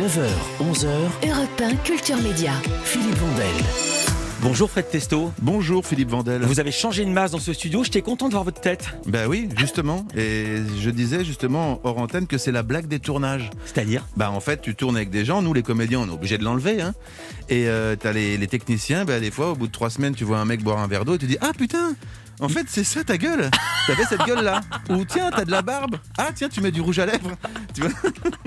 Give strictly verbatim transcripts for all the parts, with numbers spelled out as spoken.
neuf heures, onze heures, Europe un Culture Média. Philippe Vandel. Bonjour Fred Testo. Bonjour Philippe Vandel. Vous avez changé de masse dans ce studio, j'étais content de voir votre tête. Ben oui, justement. Et je disais justement hors antenne que c'est la blague des tournages. C'est-à-dire ? Bah en fait, tu tournes avec des gens, nous les comédiens, on est obligé de l'enlever. Hein. Et euh, t'as les, les techniciens, bah, des fois, au bout de trois semaines, tu vois un mec boire un verre d'eau et tu dis « Ah putain !» En fait, c'est ça ta gueule. T'avais cette gueule-là. Ou tiens, t'as de la barbe. Ah tiens, tu mets du rouge à lèvres. Tu vois.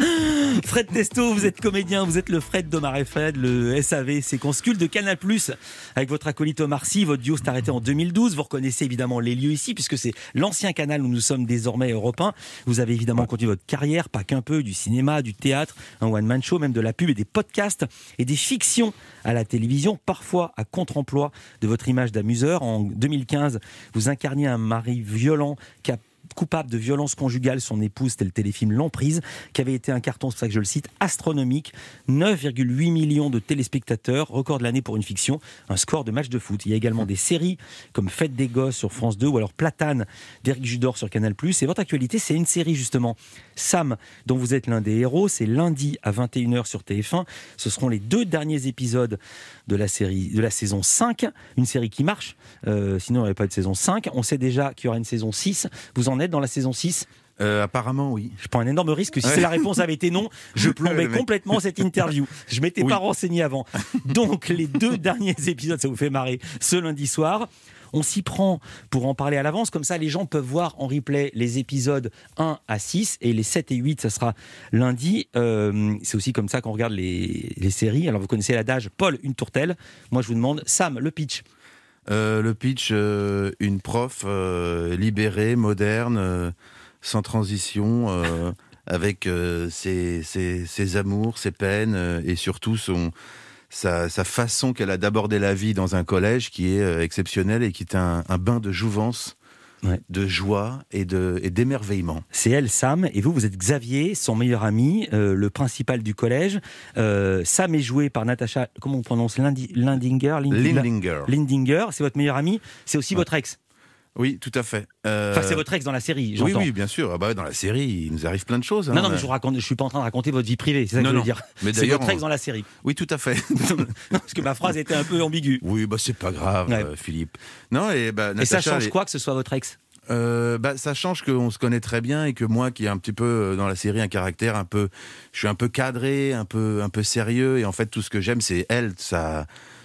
Fred Testo, vous êtes comédien, vous êtes le Fred d'Omar et Fred, le S A V, c'est consculte de Canal plus, avec votre acolyte Omar Sy. Votre duo s'est arrêté en deux mille douze. Vous reconnaissez évidemment les lieux ici, puisque c'est l'ancien canal où nous sommes désormais européens. Vous avez évidemment continué votre carrière, pas qu'un peu, du cinéma, du théâtre, un one-man show, même de la pub et des podcasts et des fictions à la télévision, parfois à contre-emploi de votre image d'amuseur. En deux mille quinze, vous incarniez un mari violent qui a coupable de violence conjugale, son épouse, c'était le téléfilm L'Emprise, qui avait été un carton, c'est pour ça que je le cite, astronomique, neuf virgule huit millions de téléspectateurs, record de l'année pour une fiction, un score de match de foot. Il y a également des séries comme Fête des Gosses sur France deux ou alors Platane d'Éric Judor sur Canal plus. Et votre actualité, c'est une série justement, Sam, dont vous êtes l'un des héros. C'est lundi à vingt et une heures sur T F un. Ce seront les deux derniers épisodes de la série, de la saison cinq, une série qui marche, euh, sinon il n'y aurait pas de saison cinq. On sait déjà qu'il y aura une saison six. Vous en êtes dans la saison six ? Euh, apparemment, oui. Je prends un énorme risque que si ouais. c'est la réponse avait été non, je plombais complètement cette interview. Je m'étais oui. pas renseigné avant. Donc, les deux derniers épisodes, ça vous fait marrer, ce lundi soir. On s'y prend pour en parler à l'avance, comme ça les gens peuvent voir en replay les épisodes un à six et les sept et huit, ça sera lundi. Euh, c'est aussi comme ça qu'on regarde les, les séries. Alors vous connaissez l'adage, Paul, une tourtelle. Moi je vous demande, Sam, le pitch. Euh, le pitch, euh, une prof euh, libérée, moderne, euh, sans transition, euh, avec euh, ses, ses, ses amours, ses peines euh, et surtout son, sa, sa façon qu'elle a d'aborder la vie dans un collège qui est euh, exceptionnelle et qui est un, un bain de jouvence. Ouais. De joie et, de, et d'émerveillement. C'est elle, Sam, et vous, vous êtes Xavier, son meilleur ami, euh, le principal du collège. Euh, Sam est joué par Natacha, comment on prononce Lindi, Lindinger, Lindi, Lindinger. Lindinger, c'est votre meilleur ami, c'est aussi ouais. votre ex. Oui, tout à fait. Euh... Enfin, c'est votre ex dans la série, j'entends. Oui, oui, bien sûr. Ah bah, dans la série, il nous arrive plein de choses. Hein. Non, non, mais je vous raconte, je suis pas en train de raconter votre vie privée, c'est ça que non, je veux non. dire. Mais c'est votre ex on... dans la série. Oui, tout à fait. non, parce que ma phrase était un peu ambiguë. Oui, bah c'est pas grave, ouais. euh, Philippe. Non, et, bah, Natacha, et ça change elle... quoi que ce soit votre ex ? Euh, bah, ça change qu'on se connaît très bien et que moi, qui ai un petit peu dans la série un caractère un peu, je suis un peu cadré, un peu, un peu sérieux, et en fait tout ce que j'aime, c'est elle, sa,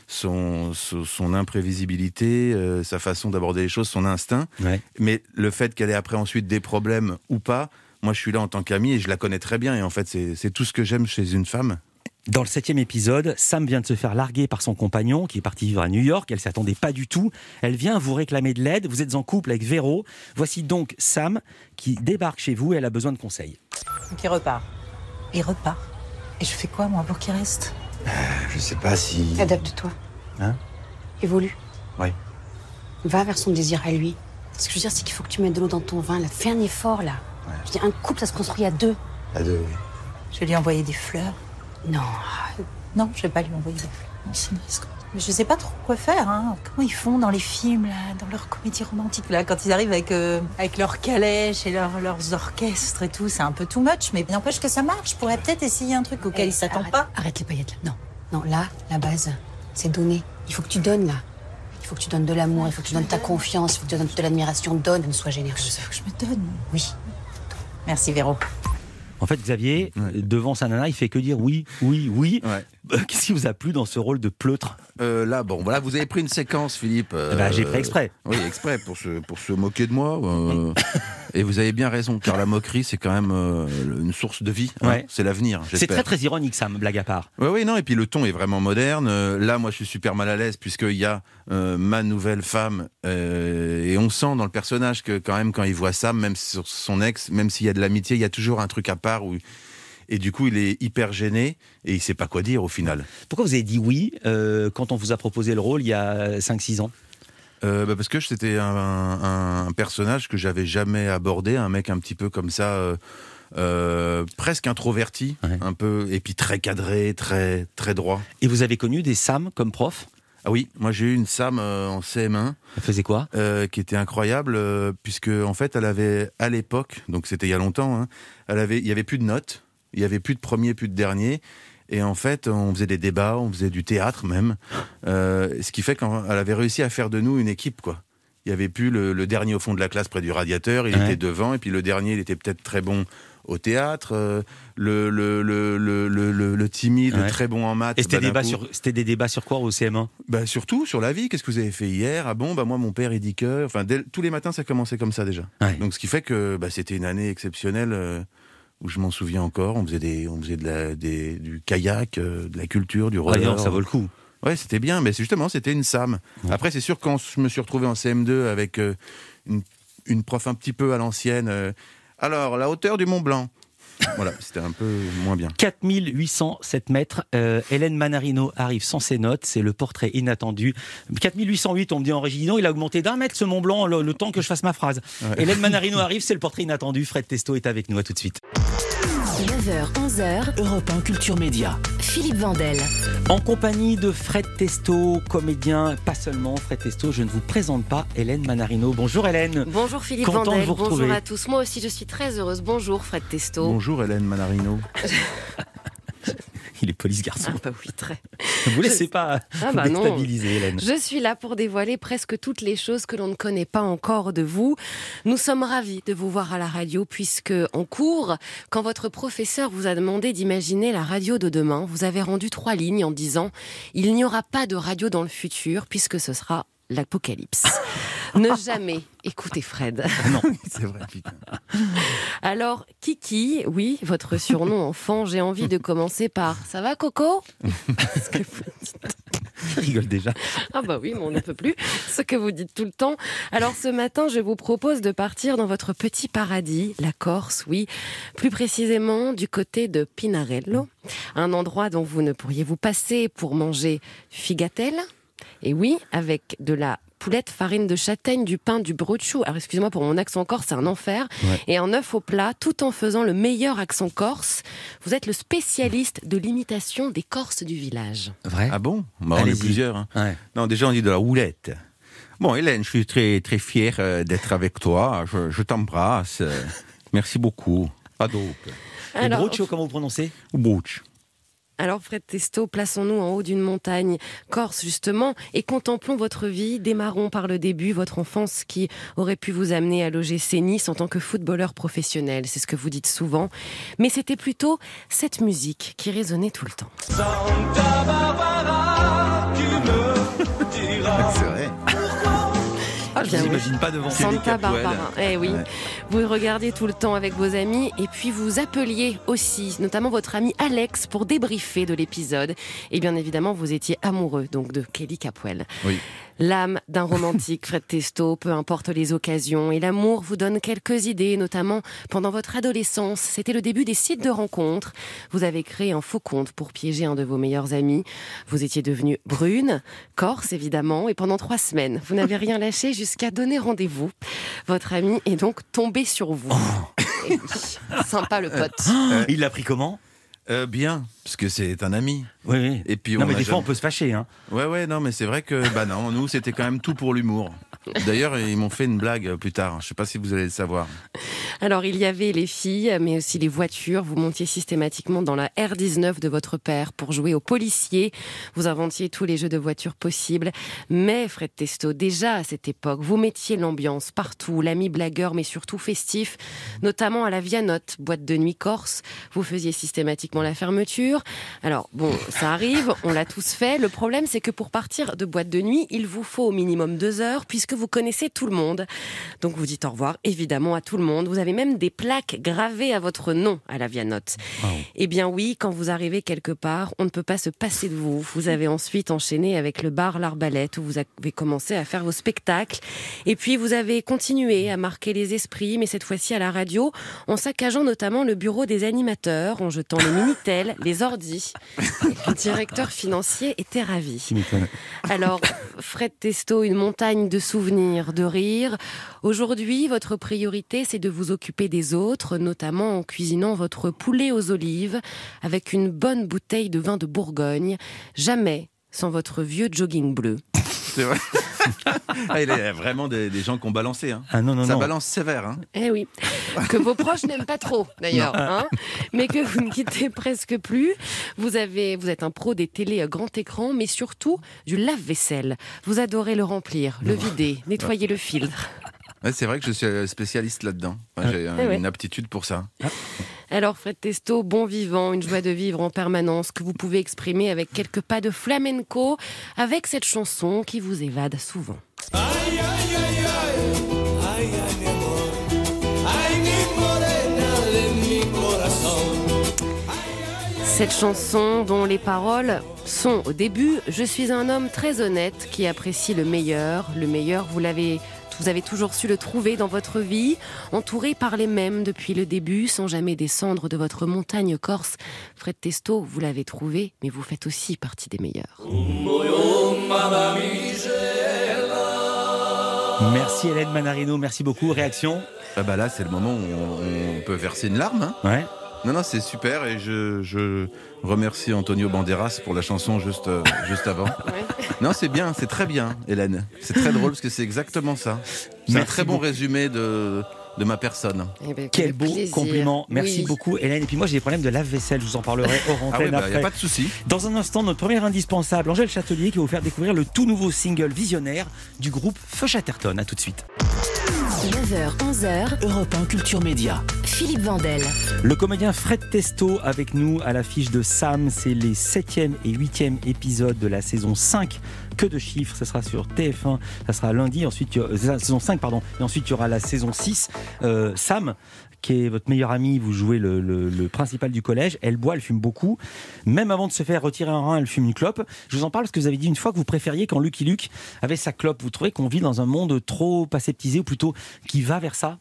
son, son, son imprévisibilité, euh, sa façon d'aborder les choses, son instinct. Ouais. Mais le fait qu'elle ait après ensuite des problèmes ou pas, moi je suis là en tant qu'ami et je la connais très bien. Et en fait, c'est, c'est tout ce que j'aime chez une femme. Dans le septième épisode, Sam vient de se faire larguer par son compagnon qui est parti vivre à New York. Elle ne s'y attendait pas du tout. Elle vient vous réclamer de l'aide. Vous êtes en couple avec Véro. Voici donc Sam qui débarque chez vous et elle a besoin de conseils. Donc il repart. Il repart. Et je fais quoi moi pour qu'il reste ? euh, Je sais pas si... Adapte-toi. Hein ? Évolue. Oui. Va vers son désir à lui. Ce que je veux dire, c'est qu'il faut que tu mettes de l'eau dans ton vin. Là. Fais un effort là. Ouais. Je dis, un couple, ça se construit à deux. À deux, oui. Je vais lui envoyer des fleurs. Non. Non, je vais pas lui envoyer des fleurs. Non, c'est une risque. Mais je sais pas trop quoi faire. Hein. Comment ils font dans les films, là, dans leurs comédies romantiques, là, quand ils arrivent avec, euh, avec leurs calèches et leur, leurs orchestres et tout. C'est un peu too much, mais n'empêche que ça marche. Je pourrais peut-être essayer un truc auquel hey, ils s'attendent arrête, pas. Arrête les paillettes, là. Non, non, là, la base, c'est donner. Il faut que tu donnes, là. Il faut que tu donnes de l'amour, il faut que tu donnes ta confiance, il faut que tu donnes de l'admiration. Donne, sois généreuse. Il faut que je me donne. Oui. Merci, Véro. En fait, Xavier, ouais. devant sa nana, il fait que dire oui, oui, oui. Ouais. Qu'est-ce qui vous a plu dans ce rôle de pleutre ? euh, Là, bon, voilà, vous avez pris une séquence, Philippe. Euh, eh ben, j'ai pris exprès. Oui, exprès, pour se, pour se moquer de moi. Euh, et vous avez bien raison, car la moquerie, c'est quand même euh, une source de vie. Hein, ouais. C'est l'avenir, j'espère. C'est très, très ironique, Sam, blague à part. Oui, oui, non, et puis le ton est vraiment moderne. Euh, là, moi, je suis super mal à l'aise, puisqu'il y a euh, ma nouvelle femme, euh, et on sent dans le personnage que, quand même, quand il voit Sam, même sur son ex, même s'il y a de l'amitié, il y a toujours un truc à part où... Et du coup, il est hyper gêné et il ne sait pas quoi dire au final. Pourquoi vous avez dit oui euh, quand on vous a proposé le rôle il y a cinq six ans ? euh, bah Parce que c'était un, un, un personnage que j'avais jamais abordé, un mec un petit peu comme ça, euh, euh, presque introverti, ouais. un peu, et puis très cadré, très, très droit. Et vous avez connu des Sam comme prof ? Ah oui, moi j'ai eu une Sam euh, en C M un. Elle faisait quoi ? euh, Qui était incroyable, euh, puisque en fait elle avait à l'époque, donc c'était il y a longtemps, hein, elle avait, il y avait plus de notes. Il n'y avait plus de premier, plus de dernier. Et en fait, on faisait des débats, on faisait du théâtre même. Euh, ce qui fait qu'elle avait réussi à faire de nous une équipe, quoi. Il n'y avait plus le, le dernier au fond de la classe près du radiateur, il ouais. était devant, et puis le dernier, il était peut-être très bon au théâtre, euh, le, le, le, le, le, le timide, ouais. très bon en maths. Et c'était, bah, débat sur, c'était des débats sur quoi au C M un ? Bah, surtout sur la vie, qu'est-ce que vous avez fait hier ? Ah bon, bah, moi mon père il dit que... Enfin, dès, tous les matins ça commençait comme ça déjà. Ouais. Donc ce qui fait que bah, c'était une année exceptionnelle, euh, où je m'en souviens encore, on faisait, des, on faisait de la, des, du kayak, euh, de la culture, du roller. Ah non, ça vaut le coup. Ouais, c'était bien, mais justement, c'était une S A M. Ouais. Après, c'est sûr, quand je me suis retrouvé en C M deux avec euh, une, une prof un petit peu à l'ancienne, euh, alors, la hauteur du Mont Blanc. Voilà, c'était un peu moins bien. quatre mille huit cent sept mètres. Euh, Hélène Manarino arrive sans ses notes. C'est le portrait inattendu. quatre mille huit cent huit, on me dit en régie, non, il a augmenté d'un mètre ce Mont Blanc le, le temps que je fasse ma phrase. Ouais. Hélène Manarino arrive, c'est le portrait inattendu. Fred Testo est avec nous. À tout de suite. neuf heures, onze heures, Europe un Culture Média. Philippe Vandel. En compagnie de Fred Testo, comédien, pas seulement Fred Testo, je ne vous présente pas Hélène Manarino. Bonjour Hélène. Bonjour Philippe Content Vandel, de vous retrouver. Bonjour à tous. Moi aussi je suis très heureuse. Bonjour Fred Testo. Bonjour Hélène Manarino. Il est poli ce garçon. Ah bah oui, très. Ne vous laissez pas ah vous bah déstabiliser, non. Hélène. Je suis là pour dévoiler presque toutes les choses que l'on ne connaît pas encore de vous. Nous sommes ravis de vous voir à la radio puisque en cours, quand votre professeur vous a demandé d'imaginer la radio de demain, vous avez rendu trois lignes en disant « Il n'y aura pas de radio dans le futur puisque ce sera l'apocalypse ». Ne jamais écouter Fred. Non, c'est vrai. Putain. Alors, Kiki, oui, votre surnom enfant, j'ai envie de commencer par « Ça va, Coco ?» Ce que vous dites. Je rigole déjà. Ah bah oui, mais on ne peut plus. Ce que vous dites tout le temps. Alors ce matin, je vous propose de partir dans votre petit paradis, la Corse, oui. Plus précisément du côté de Pinarello. Un endroit dont vous ne pourriez vous passer pour manger figatelle. Et oui, avec de la poulette, farine de châtaigne, du pain, du bruschou. Alors excusez-moi pour mon accent corse, c'est un enfer. Ouais. Et un œuf au plat, tout en faisant le meilleur accent corse. Vous êtes le spécialiste de l'imitation des Corses du village. Vrai ? Ah bon ? Bah, on est plusieurs. Hein. Ouais. Non, déjà on dit de la houlette. Bon, Hélène, je suis très très fier euh, d'être avec toi. Je, je t'embrasse. Merci beaucoup. Adope. Et bruschou, comment vous prononcez ? Bruschou. Alors Fred Testo, plaçons-nous en haut d'une montagne corse justement et contemplons votre vie. Démarrons par le début, votre enfance qui aurait pu vous amener à l'O G C Nice en tant que footballeur professionnel. C'est ce que vous dites souvent. Mais c'était plutôt cette musique qui résonnait tout le temps. Santa Barbara, tu me diras. C'est vrai. Ah, je ne vous imagine pas devant Santa Barbara. Eh oui. Ouais. Vous regardiez tout le temps avec vos amis et puis vous appeliez aussi, notamment votre ami Alex, pour débriefer de l'épisode. Et bien évidemment, vous étiez amoureux donc de Kelly Capwell. Oui. L'âme d'un romantique, Fred Testo, peu importe les occasions. Et l'amour vous donne quelques idées, notamment pendant votre adolescence. C'était le début des sites de rencontres. Vous avez créé un faux compte pour piéger un de vos meilleurs amis. Vous étiez devenue brune, corse évidemment, et pendant trois semaines, vous n'avez rien lâché jusqu'à donner rendez-vous. Votre ami est donc tombé sur vous. Oh. Et oui, sympa le pote. Euh, il l'a pris comment ? Euh, bien, parce que c'est un ami. Oui, oui. Et puis non, on mais des jamais... fois, on peut se fâcher. Hein. Ouais, ouais, non, mais c'est vrai que, bah non, nous, c'était quand même tout pour l'humour. D'ailleurs, ils m'ont fait une blague plus tard. Je ne sais pas si vous allez le savoir. Alors, il y avait les filles, mais aussi les voitures. Vous montiez systématiquement dans la R dix-neuf de votre père pour jouer aux policiers. Vous inventiez tous les jeux de voitures possibles. Mais, Fred Testo, déjà à cette époque, vous mettiez l'ambiance partout, l'ami blagueur, mais surtout festif, notamment à la Vianotte, boîte de nuit corse. Vous faisiez systématiquement la fermeture. Alors, bon, ça arrive, on l'a tous fait. Le problème, c'est que pour partir de boîte de nuit, il vous faut au minimum deux heures, puisque vous connaissez tout le monde. Donc, vous dites au revoir, évidemment, à tout le monde. Vous avez même des plaques gravées à votre nom à la Vianotte. Wow. Eh bien oui, quand vous arrivez quelque part, on ne peut pas se passer de vous. Vous avez ensuite enchaîné avec le bar L'Arbalète, où vous avez commencé à faire vos spectacles. Et puis, vous avez continué à marquer les esprits, mais cette fois-ci à la radio, en saccageant notamment le bureau des animateurs, en jetant les Minitel, les ordis. Le directeur financier était ravi. Alors, Fred Testo, une montagne de souvenirs, de rires. Aujourd'hui, votre priorité, c'est de vous occuper des autres, notamment en cuisinant votre poulet aux olives avec une bonne bouteille de vin de Bourgogne. Jamais sans votre vieux jogging bleu. C'est vrai. Ah, il y a vraiment des, des gens qui ont balancé. Hein. Ah non, non, Ça non. balance sévère. Hein. Eh oui, que vos proches n'aiment pas trop d'ailleurs, hein, mais que vous ne quittez presque plus. Vous, avez, vous êtes un pro des télés à grand écran, mais surtout du lave-vaisselle. Vous adorez le remplir, le vider, nettoyer le filtre. Ouais, c'est vrai que je suis spécialiste là-dedans. Enfin, j'ai un- Eh ouais. une aptitude pour ça. Alors Fred Testo, bon vivant, une joie de vivre en permanence que vous pouvez exprimer avec quelques pas de flamenco, avec cette chanson qui vous évade souvent. Cette chanson dont les paroles sont au début « Je suis un homme très honnête qui apprécie le meilleur. Le meilleur, vous l'avez, vous avez toujours su le trouver dans votre vie, entouré par les mêmes depuis le début, sans jamais descendre de votre montagne corse. Fred Testo, vous l'avez trouvé, mais vous faites aussi partie des meilleurs. » Merci Hélène Manarino, merci beaucoup. Réaction? Ah bah là, c'est le moment où on, on peut verser une larme. Hein. Ouais. Non, non, c'est super et je, je remercie Antonio Banderas pour la chanson juste, euh, juste avant. Non, c'est bien, c'est très bien, Hélène. C'est très drôle parce que c'est exactement ça. C'est un Merci très bon beaucoup. résumé de, de ma personne. Eh ben, Quel beau plaisir. compliment. Merci Oui. beaucoup Hélène. Et puis moi j'ai des problèmes de lave-vaisselle, je vous en parlerai hors Ah antenne oui, bah, y après. a pas de souci. Dans un instant, notre premier indispensable, Angèle Châtelier, qui va vous faire découvrir le tout nouveau single visionnaire du groupe Feu Chatterton. À tout de suite. neuf heures, onze heures, Europe un Culture Média. Philippe Vandel. Le comédien Fred Testo avec nous à l'affiche de Sam. C'est les septième et huitième épisodes de la saison cinq. Que de chiffres, ça sera sur T F un, ça sera lundi, ensuite, euh, saison cinq, pardon, et ensuite il y aura la saison six. Euh, Sam, qui est votre meilleur ami, vous jouez le, le, le principal du collège, elle boit, elle fume beaucoup. Même avant de se faire retirer un rein, elle fume une clope. Je vous en parle parce que vous avez dit une fois que vous préfériez quand Lucky Luke avait sa clope. Vous trouvez qu'on vit dans un monde trop aseptisé, ou plutôt qui va vers ça?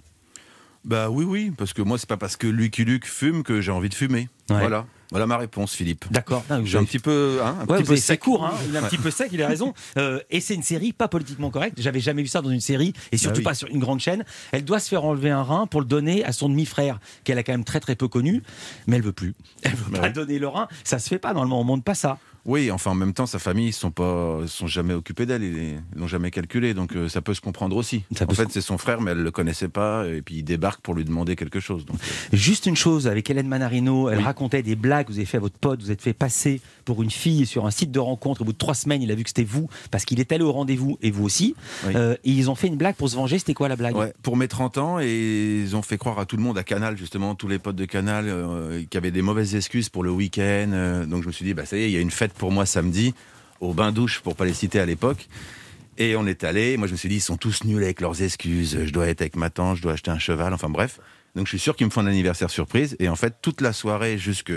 Bah oui, oui, parce que moi, c'est pas parce que Lucky Luke fume que j'ai envie de fumer. Ouais. Voilà. Voilà ma réponse, Philippe. D'accord. Non, vous J'ai un avez- petit peu, hein, un Ouais, petit vous peu avez- c'est sec. court, hein. Il est un Ouais. petit peu sec, il a raison. Euh, et c'est une série pas politiquement correcte. J'avais jamais vu ça dans une série, et surtout Bah oui. pas sur une grande chaîne. Elle doit se faire enlever un rein pour le donner à son demi-frère, qu'elle a quand même très très peu connu, mais elle veut plus. Elle veut Bah pas oui. donner le rein. Ça se fait pas normalement, on monte pas ça. Oui, enfin en même temps, sa famille, ils sont pas, ils sont jamais occupés d'elle, ils ils l'ont jamais calculé, donc euh, ça peut se comprendre aussi. Ça peut en se fait, c'est son frère, mais elle le connaissait pas, et puis il débarque pour lui demander quelque chose. Donc, euh, Juste une chose, avec Hélène Manarino, elle Oui. racontait des blagues, vous avez fait à votre pote, vous êtes fait passer pour une fille sur un site de rencontre. Au bout de trois semaines, il a vu que c'était vous, parce qu'il est allé au rendez-vous, et vous aussi. Oui. Euh, et ils ont fait une blague pour se venger. C'était quoi la blague? ouais, pour mes trente ans, et ils ont fait croire à tout le monde, à Canal justement, tous les potes de Canal, euh, qui avaient des mauvaises excuses pour le week-end. euh, donc je me suis dit, bah ça y est, il y a une fête pour moi samedi, au bain-douche, pour pas les citer à l'époque. Et on est allé. Moi, je me suis dit, ils sont tous nuls avec leurs excuses. Je dois être avec ma tante, je dois acheter un cheval. Enfin bref. Donc, je suis sûr qu'ils me font un anniversaire surprise. Et en fait, toute la soirée, jusque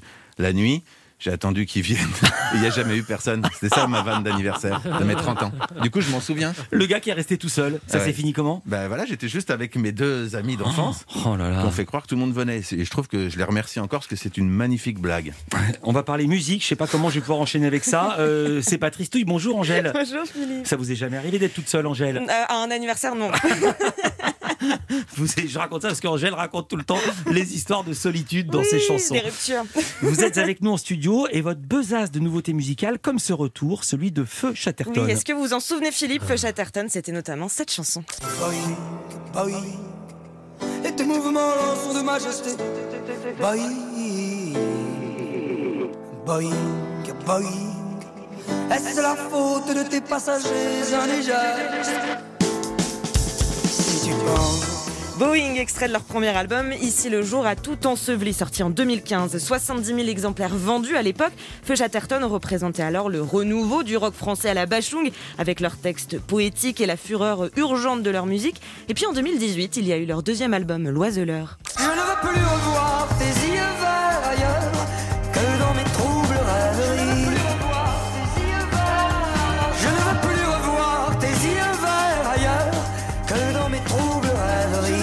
la nuit, j'ai attendu qu'ils viennent. Et il n'y a jamais eu personne. C'était ça ma vanne d'anniversaire de mes trente ans. Du coup, je m'en souviens. Le gars qui est resté tout seul, ça Ouais. s'est fini comment? Ben voilà, j'étais juste avec mes deux amis d'enfance. Oh là qui là. ont fait croire que tout le monde venait. Et je trouve que je les remercie encore parce que c'est une magnifique blague. On va parler musique, je sais pas comment je vais pouvoir enchaîner avec ça. Euh, c'est Patrice Touille, bonjour Angèle. Bonjour Philippe. Ça vous est jamais arrivé d'être toute seule, Angèle? Euh, à un anniversaire, non. Vous, Je raconte ça parce qu'Angèle raconte tout le temps les histoires de solitude dans Oui, ses chansons. des ruptures. Vous êtes avec nous en studio et votre besace de nouveautés musicales, comme ce retour, celui de Feu Chatterton. Oui, est-ce que vous vous en souvenez, Philippe? Feu Chatterton, c'était notamment cette chanson. Boeing, Boeing, et tes mouvements sont de majesté. Boeing, Boeing, Boeing, est-ce la faute de tes passagers indigènes? Si tu penses. Boeing, extrait de leur premier album, Ici le jour a tout enseveli, sorti en deux mille quinze. soixante-dix mille exemplaires vendus à l'époque. Feu Chatterton représentait alors le renouveau du rock français à la Bachung, avec leurs textes poétiques et la fureur urgente de leur musique. Et puis en deux mille dix-huit, il y a eu leur deuxième album, L'Oiseleur. Je ne veux plus revoir tes yeux verts ailleurs que dans mes troubles rêveries. Je ne veux plus revoir tes yeux verts ailleurs que dans mes troubles rêveries.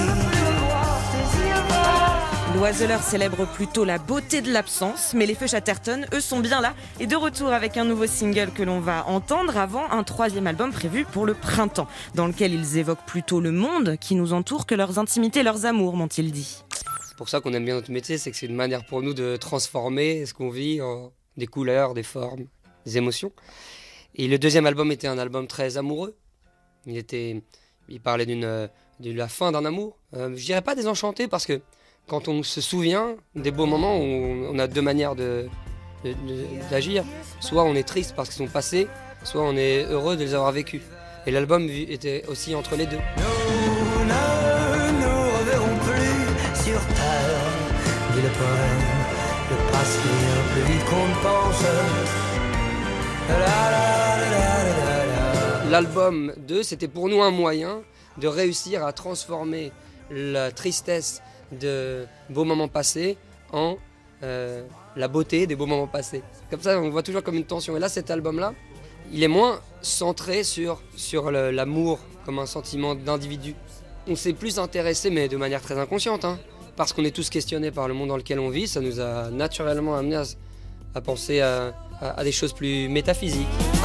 L'Oiseleur célèbre plutôt la beauté de l'absence, mais les Feu Chatterton, eux, sont bien là et de retour avec un nouveau single que l'on va entendre avant un troisième album prévu pour le printemps, dans lequel ils évoquent plutôt le monde qui nous entoure que leurs intimités, leurs amours, m'ont-ils dit. C'est pour ça qu'on aime bien notre métier, c'est que c'est une manière pour nous de transformer ce qu'on vit en des couleurs, des formes, des émotions. Et le deuxième album était un album très amoureux, Il était, il parlait d'une, de la fin d'un amour. Euh, je dirais pas désenchanté parce que quand on se souvient des beaux moments, on, on a deux manières de, de, de, d'agir. Soit on est triste parce qu'ils sont passés, soit on est heureux de les avoir vécus. Et l'album était aussi entre les deux. Nous ne nous reverrons plus sur terre, dit le poème. Le passé vient plus vite qu'on ne pense. La, la, la, la, la, la. L'album deux, c'était pour nous un moyen de réussir à transformer la tristesse de beaux moments passés en euh, la beauté des beaux moments passés. Comme ça, on voit toujours comme une tension. Et là, cet album-là, il est moins centré sur, sur le, l'amour comme un sentiment d'individu. On s'est plus intéressé, mais de manière très inconsciente, hein, parce qu'on est tous questionnés par le monde dans lequel on vit. Ça nous a naturellement amené à, à penser à, à, à des choses plus métaphysiques.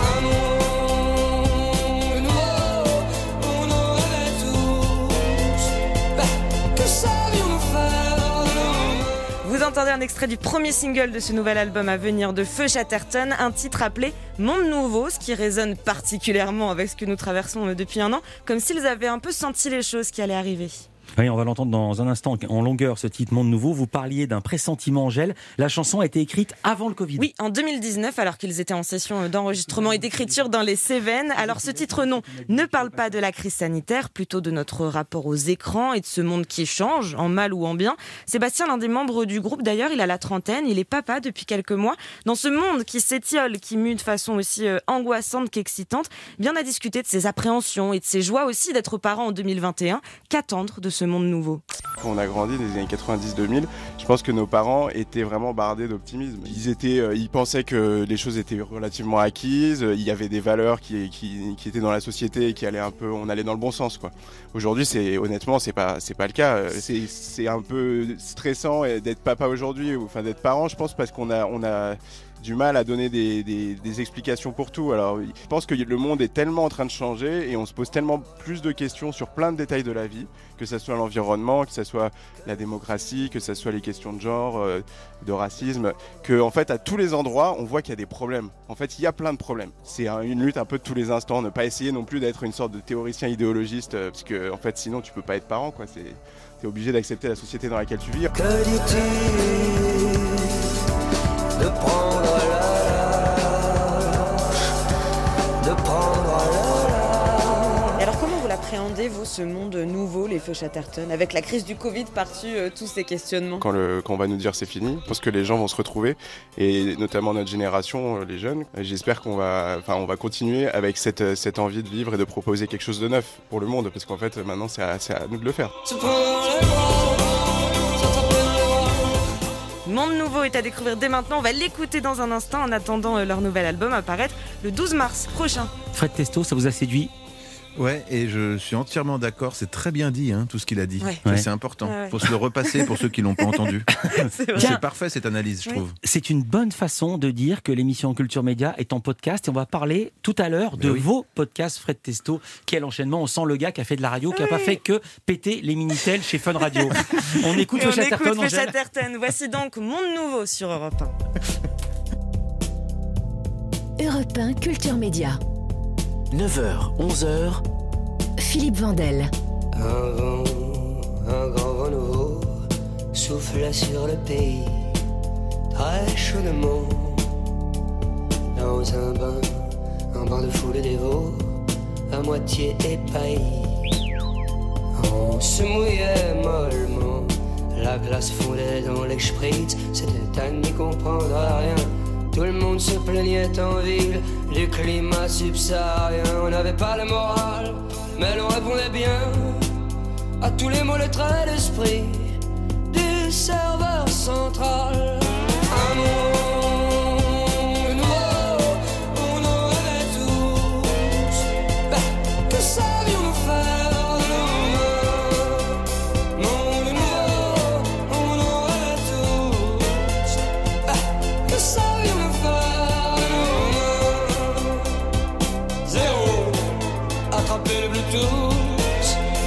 Vous entendez un extrait du premier single de ce nouvel album à venir de Feu Chatterton, un titre appelé Monde Nouveau, ce qui résonne particulièrement avec ce que nous traversons depuis un an, comme s'ils avaient un peu senti les choses qui allaient arriver. Oui, on va l'entendre dans un instant en longueur, ce titre Monde Nouveau. Vous parliez d'un pressentiment, Angèle. La chanson a été écrite avant le Covid. Oui, en deux mille dix-neuf, alors qu'ils étaient en session d'enregistrement et d'écriture dans les Cévennes. Alors ce titre, non, ne parle pas de la crise sanitaire, plutôt de notre rapport aux écrans et de ce monde qui change, en mal ou en bien. Sébastien, l'un des membres du groupe d'ailleurs, il a la trentaine, il est papa depuis quelques mois. Dans ce monde qui s'étiole, qui mue de façon aussi euh, angoissante qu'excitante, bien à discuter de ses appréhensions et de ses joies aussi d'être parent en deux mille vingt et un. Qu'attendre de ce monde nouveau? Quand on a grandi dans les années quatre-vingt-dix deux mille, je pense que nos parents étaient vraiment bardés d'optimisme. Ils étaient, euh, ils pensaient que les choses étaient relativement acquises, il y avait des valeurs qui, qui, qui étaient dans la société et qui allaient un peu, on allait dans le bon sens, quoi. Aujourd'hui, c'est honnêtement, c'est pas, c'est pas le cas. C'est, c'est un peu stressant d'être papa aujourd'hui, ou enfin d'être parent, je pense, parce qu'on a, on a du mal à donner des, des, des explications pour tout. Alors, je pense que le monde est tellement en train de changer et on se pose tellement plus de questions sur plein de détails de la vie, que ce soit l'environnement, que ce soit la démocratie, que ce soit les questions de genre, euh, de racisme, que en fait à tous les endroits on voit qu'il y a des problèmes. En fait, il y a plein de problèmes. C'est un, une lutte un peu de tous les instants, ne pas essayer non plus d'être une sorte de théoricien idéologiste, euh, parce que en fait sinon tu peux pas être parent, quoi. C'est, t'es obligé d'accepter la société dans laquelle tu vis. Que dis-tu de prendre la lâche, de prendre la lâche. Et alors comment vous l'appréhendez, vous, ce monde nouveau, les Feu Chatterton, avec la crise du Covid par-dessus euh, tous ces questionnements? Quand, le, quand on va nous dire c'est fini, je pense que les gens vont se retrouver, et notamment notre génération, les jeunes. J'espère qu'on va, enfin, on va continuer avec cette, cette envie de vivre et de proposer quelque chose de neuf pour le monde, parce qu'en fait maintenant c'est à, c'est à nous de le faire. Monde Nouveau est à découvrir dès maintenant, on va l'écouter dans un instant en attendant euh, leur nouvel album apparaître le douze mars prochain. Fred Testo, ça vous a séduit? Ouais, et je suis entièrement d'accord, c'est très bien dit, hein, tout ce qu'il a dit. Ouais. Ouais. Ouais. C'est important, il Ouais, ouais. faut se le repasser pour ceux qui ne l'ont pas entendu. C'est vrai. C'est parfait cette analyse, je Oui. trouve. C'est une bonne façon de dire que l'émission Culture Média est en podcast et on va parler tout à l'heure de Mais oui. vos podcasts, Fred Testo. Quel enchaînement, on sent le gars qui a fait de la radio, qui n'a Oui. pas fait que péter les Minitel chez Fun Radio. On écoute Et le on Chatterton, écoute Feu Angèle. Chatterton. Voici donc Monde Nouveau sur Europe un. Europe un Culture Média. neuf heures, onze heures. Philippe Vandel. Un vent, un grand vent nouveau souffle sur le pays très chaudement. Dans un bain, un bain de foule dévot, à moitié épaillis. On se mouillait mollement, la glace fondait dans les spritz, c'était à n'y comprendre à rien. Tout le monde se plaignait en ville du climat subsaharien. On n'avait pas le moral, mais l'on répondait bien à tous les mots, le trait d'esprit du serveur central. Un monde nouveau, on en rêvait tous. Ben, que savions-nous faire de nos mains? Monde nouveau, on en rêvait tous. Ben, que savions-nous faire de nos mains? Zéro, attraper le Bluetooth.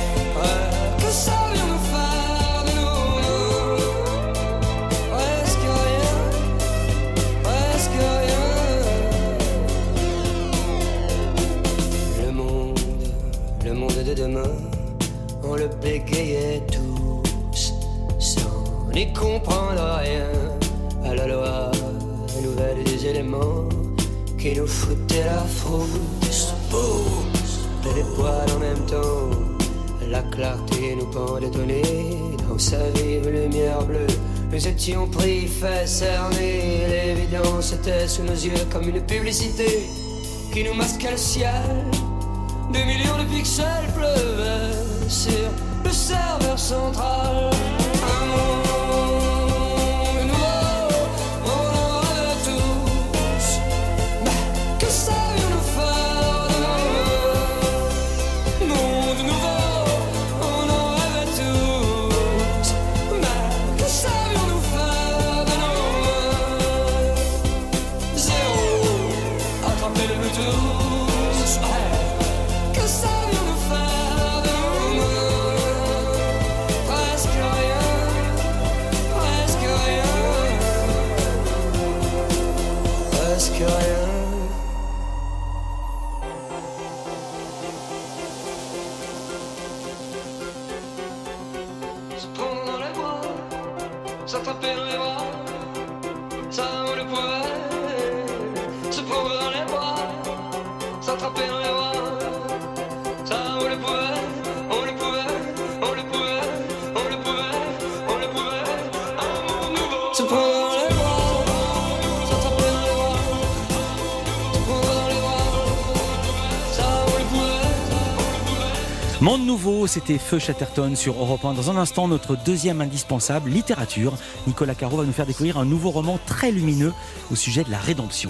Ouais, que savions-nous faire de nos mains? Respirer n'y comprendre rien à la loi nouvelle des éléments qui nous foutaient la frousse. Et les poils en même temps, la clarté nous pendait au nez. Dans sa vive lumière bleue, nous étions pris, fait cerner. L'évidence était sous nos yeux comme une publicité qui nous masquait le ciel. Des millions de pixels pleuvaient sur le serveur central. Un monde nouveau, on en rêvait tous. Mais que savions-nous faire de nos monde nouveau, on en rêvait tous. Mais que savions-nous faire de nos mains? Zéro, attrapez-le tous. Ouais. Que savions-nous faire de nos mains? Presque rien, presque rien, presque rien. Se prendre dans les bras, s'attraper dans les bras, ça on le pouvait. Se prendre dans les bras, s'attraper dans les bras, ça on le pouvait, on le pouvait, on le pouvait, on le pouvait, on le pouvait. Un monde nouveau. Se prendre dans les bras, s'attraper dans les bras, se prendre dans les bras, ça on le pouvait. Monde nouveau, c'était Feu Chatterton sur Europe un. Dans un instant, notre deuxième indispensable, littérature. Nicolas Caro va nous faire découvrir un nouveau roman très lumineux au sujet de la rédemption.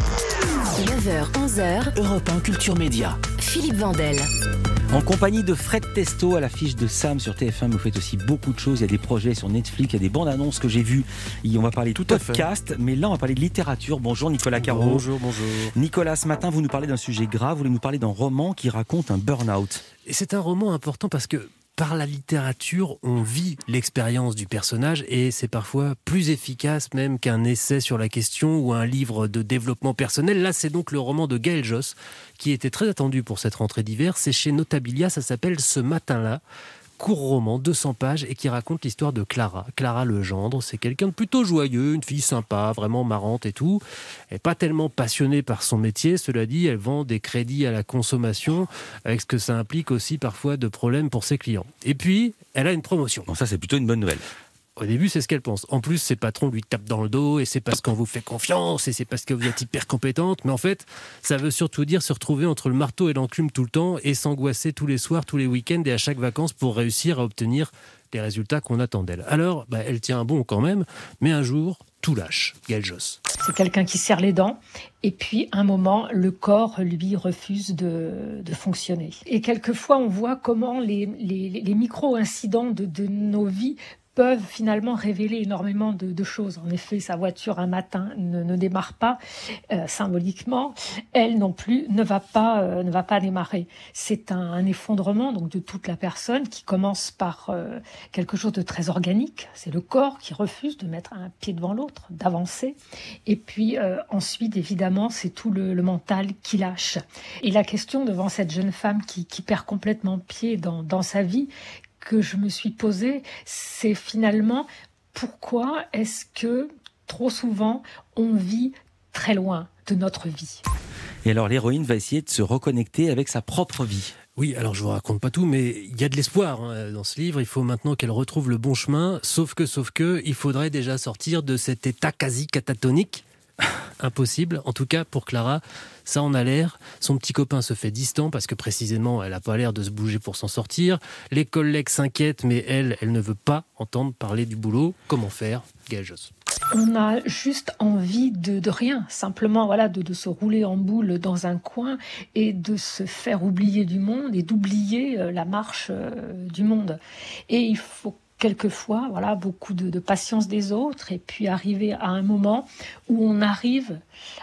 neuf heures onze heures, Europe un Culture Média. Philippe Vandel. En compagnie de Fred Testo à l'affiche de Sam sur T F un, vous faites aussi beaucoup de choses. Il y a des projets sur Netflix, il y a des bandes annonces que j'ai vues. Et on va parler de podcast, mais là on va parler de littérature. Bonjour Nicolas Caro. Bonjour, bonjour. Nicolas, ce matin vous nous parlez d'un sujet grave, vous voulez nous parler d'un roman qui raconte un burn-out. Et c'est un roman important parce que par la littérature, on vit l'expérience du personnage et c'est parfois plus efficace même qu'un essai sur la question ou un livre de développement personnel. Là, c'est donc le roman de Gaël Josse qui était très attendu pour cette rentrée d'hiver. C'est chez Notabilia, ça s'appelle « Ce matin-là ». Court roman, deux cents pages, et qui raconte l'histoire de Clara. Clara Legendre, c'est quelqu'un de plutôt joyeux, une fille sympa, vraiment marrante et tout. Elle n'est pas tellement passionnée par son métier, cela dit, elle vend des crédits à la consommation, avec ce que ça implique aussi parfois de problèmes pour ses clients. Et puis, elle a une promotion. Bon, ça c'est plutôt une bonne nouvelle. Au début, c'est ce qu'elle pense. En plus, ses patrons lui tapent dans le dos et c'est parce qu'on vous fait confiance et c'est parce que vous êtes hyper compétente. Mais en fait, ça veut surtout dire se retrouver entre le marteau et l'enclume tout le temps et s'angoisser tous les soirs, tous les week-ends et à chaque vacances pour réussir à obtenir les résultats qu'on attend d'elle. Alors, bah, elle tient un bon quand même, mais un jour, tout lâche. Gaël Josse. C'est quelqu'un qui serre les dents et puis, à un moment, le corps, lui, refuse de, de fonctionner. Et quelquefois, on voit comment les, les, les micro-incidents de, de nos vies peuvent finalement révéler énormément de, de choses. En effet, sa voiture un matin ne, ne démarre pas euh, symboliquement. Elle non plus ne va pas euh, ne va pas démarrer. C'est un, un effondrement donc de toute la personne qui commence par euh, quelque chose de très organique. C'est le corps qui refuse de mettre un pied devant l'autre, d'avancer. Et puis euh, ensuite, évidemment, c'est tout le, le mental qui lâche. Et la question devant cette jeune femme qui, qui perd complètement pied dans, dans sa vie, que je me suis posée, c'est finalement pourquoi est-ce que trop souvent on vit très loin de notre vie. Et alors l'héroïne va essayer de se reconnecter avec sa propre vie. Oui, alors je vous raconte pas tout, mais il y a de l'espoir hein, dans ce livre. Il faut maintenant qu'elle retrouve le bon chemin, sauf que, sauf que, il faudrait déjà sortir de cet état quasi catatonique. Impossible, en tout cas pour Clara, ça en a l'air. Son petit copain se fait distant parce que précisément elle n'a pas l'air de se bouger pour s'en sortir. Les collègues s'inquiètent, mais elle, elle ne veut pas entendre parler du boulot. Comment faire, Gaël Josse? On a juste envie de, de rien, simplement voilà, de, de se rouler en boule dans un coin et de se faire oublier du monde et d'oublier euh, la marche euh, du monde. Et il faut quelquefois, voilà, beaucoup de, de patience des autres et puis arriver à un moment où on arrive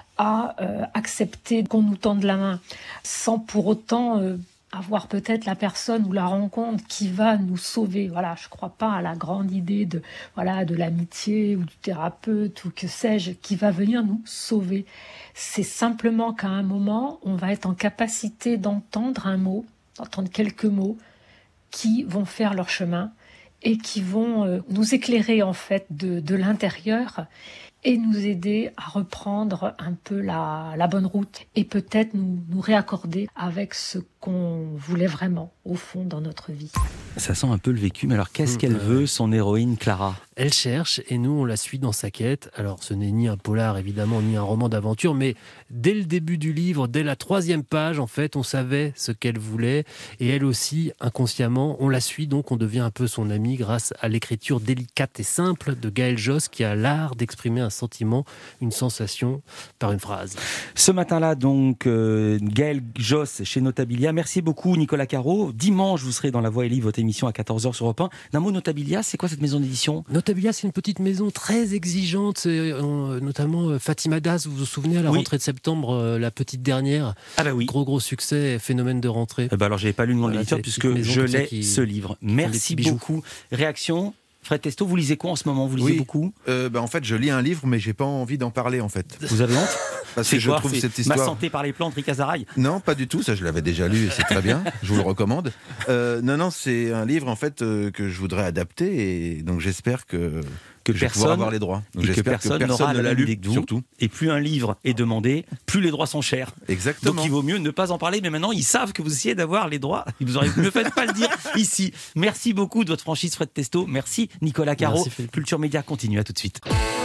à euh, accepter qu'on nous tende la main sans pour autant euh, avoir peut-être la personne ou la rencontre qui va nous sauver. Voilà, je crois pas à la grande idée de, voilà, de l'amitié ou du thérapeute ou que sais-je qui va venir nous sauver. C'est simplement qu'à un moment, on va être en capacité d'entendre un mot, d'entendre quelques mots qui vont faire leur chemin et qui vont euh, nous éclairer en fait de, de l'intérieur et nous aider à reprendre un peu la, la bonne route et peut-être nous, nous réaccorder avec ce qu'on voulait vraiment au fond dans notre vie. Ça sent un peu le vécu, mais alors qu'est-ce qu'elle veut, son héroïne Clara ? Elle cherche et nous on la suit dans sa quête. Alors ce n'est ni un polar évidemment, ni un roman d'aventure, mais dès le début du livre, dès la troisième page, en fait, on savait ce qu'elle voulait et elle aussi, inconsciemment, on la suit donc on devient un peu son amie grâce à l'écriture délicate et simple de Gaël Josse qui a l'art d'exprimer un sentiment, une sensation par une phrase. Ce matin-là, donc, euh, Gaël Josse chez Notabilia. Merci beaucoup, Nicolas Caro. Dimanche, vous serez dans La Voix et Livre, votre émission à quatorze heures sur Europe un. D'un mot, Notabilia, c'est quoi cette maison d'édition ? Notabilia, c'est une petite maison très exigeante, c'est, euh, notamment Fatima Das, vous vous souvenez, à la oui. rentrée de septembre, euh, la petite dernière. Ah bah oui. Gros, gros succès, phénomène de rentrée. Eh bah alors, j'avais pas lu le nom de Voilà, l'éditeur puisque je l'ai, qui... ce livre. Merci beaucoup. Réaction ? Fred Testo, vous lisez quoi en ce moment ? Vous lisez oui. beaucoup euh, bah, En fait, je lis un livre, mais j'ai pas envie d'en parler, en fait. Vous avez honte ? Parce c'est que je quoi, trouve c'est cette histoire... Ma santé par les plantes, Ricazaraï ? Non, pas du tout. Ça, je l'avais déjà lu et c'est très bien. Je vous le recommande. Euh, non, non, c'est un livre, en fait, euh, que je voudrais adapter et donc j'espère que... Que je vais personne, avoir les droits. Donc, et que personne, que personne n'aura ne la l'a lu, que vous. Surtout. Et plus un livre est demandé, plus les droits sont chers. Exactement. Donc il vaut mieux ne pas en parler. Mais maintenant, ils savent que vous essayez d'avoir les droits. Vous auriez mieux fait de pas le dire ici. Merci beaucoup de votre franchise, Fred Testo. Merci, Nicolas Caro. Merci, Culture Média continue. À tout de suite.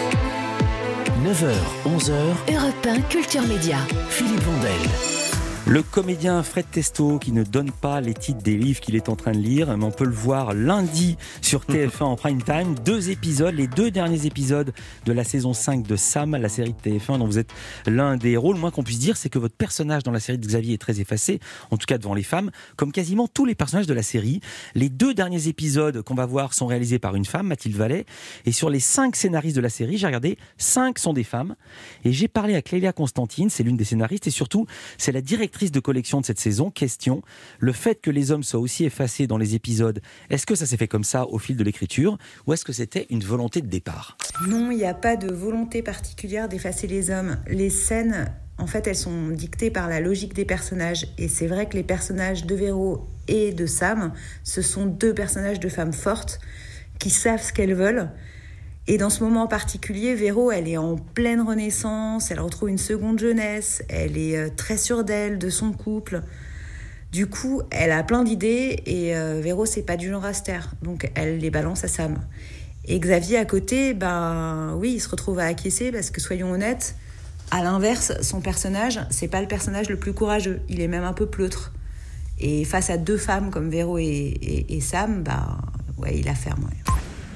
neuf heures, onze heures, Europe un Culture Média. Philippe Vandel. Le comédien Fred Testo qui ne donne pas les titres des livres qu'il est en train de lire, mais on peut le voir lundi sur T F un en prime time. Deux épisodes, les deux derniers épisodes de la saison cinq de Sam, la série de T F un dont vous êtes l'un des héros. Le moins qu'on puisse dire, c'est que votre personnage dans la série de Xavier est très effacé, en tout cas devant les femmes, comme quasiment tous les personnages de la série. Les deux derniers épisodes qu'on va voir sont réalisés par une femme, Mathilde Vallet, et sur les cinq scénaristes de la série, j'ai regardé, cinq sont des femmes. Et j'ai parlé à Clélia Constantine, c'est l'une des scénaristes, et surtout, c'est la directrice de collection de cette saison. Question, le fait que les hommes soient aussi effacés dans les épisodes, est-ce que ça s'est fait comme ça au fil de l'écriture ou est-ce que c'était une volonté de départ ? Non, il n'y a pas de volonté particulière d'effacer les hommes. Les scènes, en fait, elles sont dictées par la logique des personnages. Et c'est vrai que les personnages de Véro et de Sam, ce sont deux personnages de femmes fortes qui savent ce qu'elles veulent. Et dans ce moment en particulier, Véro, elle est en pleine renaissance, elle retrouve une seconde jeunesse, elle est très sûre d'elle, de son couple. Du coup, elle a plein d'idées et euh, Véro, c'est pas du genre à se taire. Donc, elle les balance à Sam. Et Xavier, à côté, ben oui, il se retrouve à acquiescer parce que, soyons honnêtes, à l'inverse, son personnage, c'est pas le personnage le plus courageux. Il est même un peu pleutre. Et face à deux femmes comme Véro et, et, et Sam, ben ouais, il a ferme, ouais.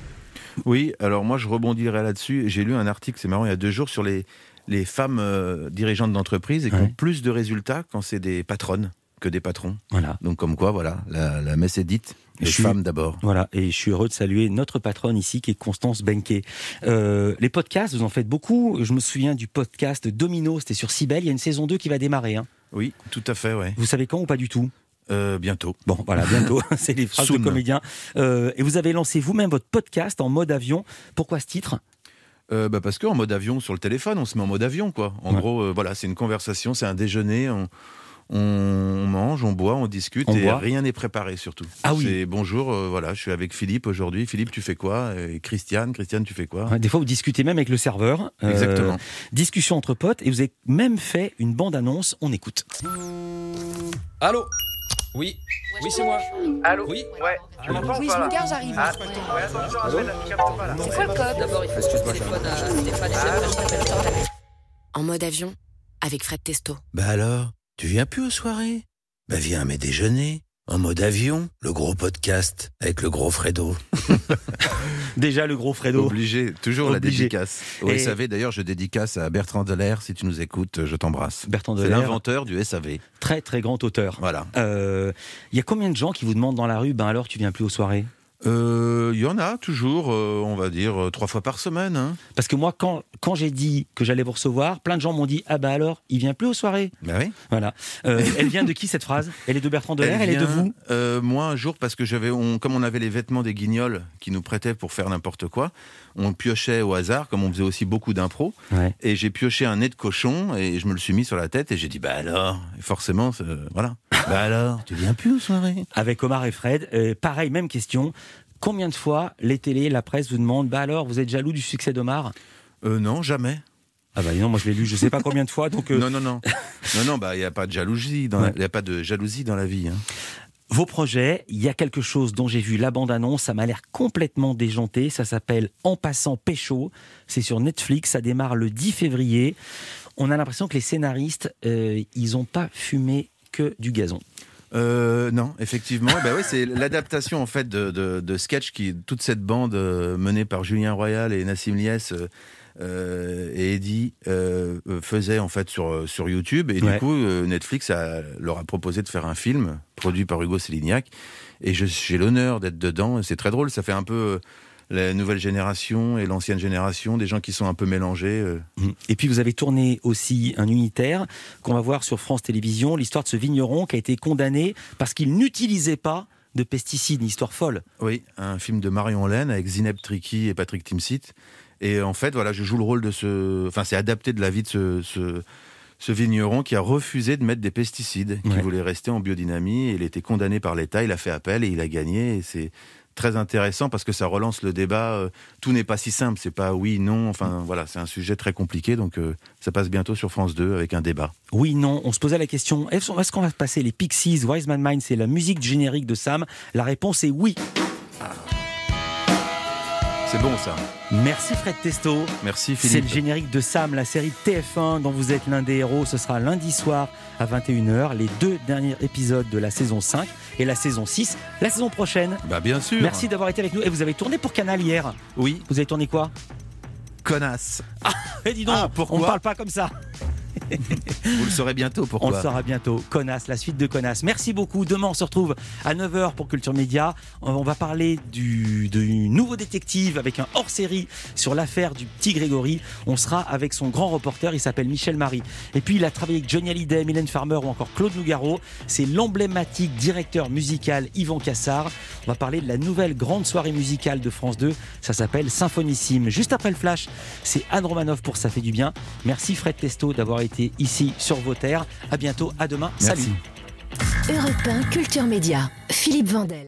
Oui, alors moi je rebondirai là-dessus. J'ai lu un article, c'est marrant, il y a deux jours sur les, les femmes euh, dirigeantes d'entreprise et qui ouais. ont plus de résultats quand c'est des patronnes que des patrons. Voilà. Donc comme quoi, voilà, la, la messe est dite. Les suis, femmes d'abord. Voilà, et je suis heureux de saluer notre patronne ici qui est Constance Benquet. Euh, les podcasts, vous en faites beaucoup. Je me souviens du podcast Domino, c'était sur Cybelle. Il y a une saison deux qui va démarrer. Hein. Oui, tout à fait, ouais. Vous savez quand ou pas du tout ? Euh, bientôt. Bon, voilà, bientôt. C'est les phrases Soon. de comédiens. Euh, et vous avez lancé vous-même votre podcast en mode avion. Pourquoi ce titre ? euh, bah Parce qu'en mode avion, sur le téléphone, on se met en mode avion, quoi. En ouais. gros, euh, voilà, c'est une conversation, c'est un déjeuner. On, on mange, on boit, on discute, on et boit. Rien n'est préparé surtout. Ah oui. C'est bonjour, euh, voilà, je suis avec Philippe aujourd'hui. Philippe, tu fais quoi ? Et Christiane, Christiane, tu fais quoi ? Ouais, des fois, vous discutez même avec le serveur. Euh, Exactement. Discussion entre potes, et vous avez même fait une bande-annonce. On écoute. Allô ? Oui, oui c'est moi. Allô ? Oui, ouais. Tu m'entends Oui, ou pas, je là me gare, j'arrive. Ah, ouais, attention, Raphaël, là, tu captes pas là. C'est quoi le code ? D'abord, il faut excuse-moi, téléphone à Stéphane et Stéphane. En mode avion, avec Fred Testo. Bah alors, tu viens plus aux soirées ? Bah viens à mes déjeuners. En mode avion, le gros podcast avec le gros Fredo. Déjà le gros Fredo. Obligé, toujours Obligé. La dédicace. Au Et... S A V, d'ailleurs, je dédicace à Bertrand Delair. Si tu nous écoutes, je t'embrasse. Bertrand C'est Delair, l'inventeur du S A V. Très très grand auteur. Voilà. Il euh, y a combien de gens qui vous demandent dans la rue, ben alors tu viens plus aux soirées ? Il euh, y en a toujours, euh, on va dire, euh, trois fois par semaine. Hein. Parce que moi, quand, quand j'ai dit que j'allais vous recevoir, plein de gens m'ont dit « Ah bah alors, il vient plus aux soirées ?» Bah oui. Voilà. Euh, elle vient de qui cette phrase ? Elle est de Bertrand Delair, elle, elle vient, est de vous euh, Moi, un jour, parce que j'avais, on, comme on avait les vêtements des Guignols qui nous prêtaient pour faire n'importe quoi, on piochait au hasard, comme on faisait aussi beaucoup d'impro. Ouais. Et j'ai pioché un nez de cochon et je me le suis mis sur la tête et j'ai dit « Bah alors ?» Et forcément, voilà. « Bah alors, tu viens plus aux soirées ?» Avec Omar et Fred, euh, pareil, même question. Combien de fois les télés, la presse vous demandent bah alors, vous êtes jaloux du succès d'Omar ? euh, Non, jamais. Ah bah non, moi je l'ai lu, je sais pas combien de fois. Donc euh... non, non, non, non, non, bah il y a pas de jalousie dans, ouais. la, y a pas de jalousie dans la vie. Hein. Vos projets, il y a quelque chose dont j'ai vu la bande-annonce, ça m'a l'air complètement déjanté, ça s'appelle En passant pécho, c'est sur Netflix, ça démarre le dix février. On a l'impression que les scénaristes, euh, ils ont pas fumé que du gazon. Euh, non, effectivement, bah ouais, c'est l'adaptation en fait de, de, de sketch qui toute cette bande euh, menée par Julien Royal et Nassim Liès euh, euh, et Eddy euh, faisait en fait sur sur YouTube et ouais. du coup euh, Netflix a, leur a proposé de faire un film produit par Hugo Sélignac et je, j'ai l'honneur d'être dedans. C'est très drôle, ça fait un peu euh, la nouvelle génération et l'ancienne génération, des gens qui sont un peu mélangés. Et puis vous avez tourné aussi un unitaire qu'on va voir sur France Télévisions, l'histoire de ce vigneron qui a été condamné parce qu'il n'utilisait pas de pesticides, une histoire folle. Oui, un film de Marion Laine avec Zineb Triki et Patrick Timsit. Et en fait, voilà, je joue le rôle de ce... Enfin, c'est adapté de la vie de ce... ce... ce vigneron qui a refusé de mettre des pesticides, qui ouais. voulait rester en biodynamie. Et il était condamné par l'État, il a fait appel et il a gagné. Et c'est très intéressant parce que ça relance le débat. Euh, tout n'est pas si simple, c'est pas oui, non. Enfin voilà, c'est un sujet très compliqué. Donc euh, ça passe bientôt sur France deux avec un débat. Oui, non, on se posait la question, est-ce qu'on va passer les Pixies, Wise Man Mind, c'est la musique du générique de Sam? La réponse est oui. C'est bon ça. Merci Fred Testo. Merci Philippe. C'est le générique de Sam, la série T F un dont vous êtes l'un des héros. Ce sera lundi soir à vingt et une heures, les deux derniers épisodes de la saison cinq et la saison six, la saison prochaine. Bah bien sûr. Merci d'avoir été avec nous. Et vous avez tourné pour Canal hier. Oui. Vous avez tourné quoi? Connasse. Ah, et dis donc, ah, pourquoi on ne parle pas comme ça. Vous le saurez bientôt, pourquoi? On le saura bientôt. Connasse, la suite de Connasse. Merci beaucoup. Demain, on se retrouve à neuf heures pour Culture Média. On va parler du, du nouveau détective avec un hors-série sur l'affaire du petit Grégory. On sera avec son grand reporter, il s'appelle Michel Marie. Et puis, il a travaillé avec Johnny Hallyday, Mylène Farmer ou encore Claude Nougaro. C'est l'emblématique directeur musical Yvan Cassard. On va parler de la nouvelle grande soirée musicale de France deux. Ça s'appelle Symphonissime. Juste après le flash, c'est Anne Romanoff pour Ça fait du bien. Merci Fred Testo d'avoir été ici sur vos terres. À bientôt, à demain. Merci. Salut. Europe un Culture Média, Philippe Vandel.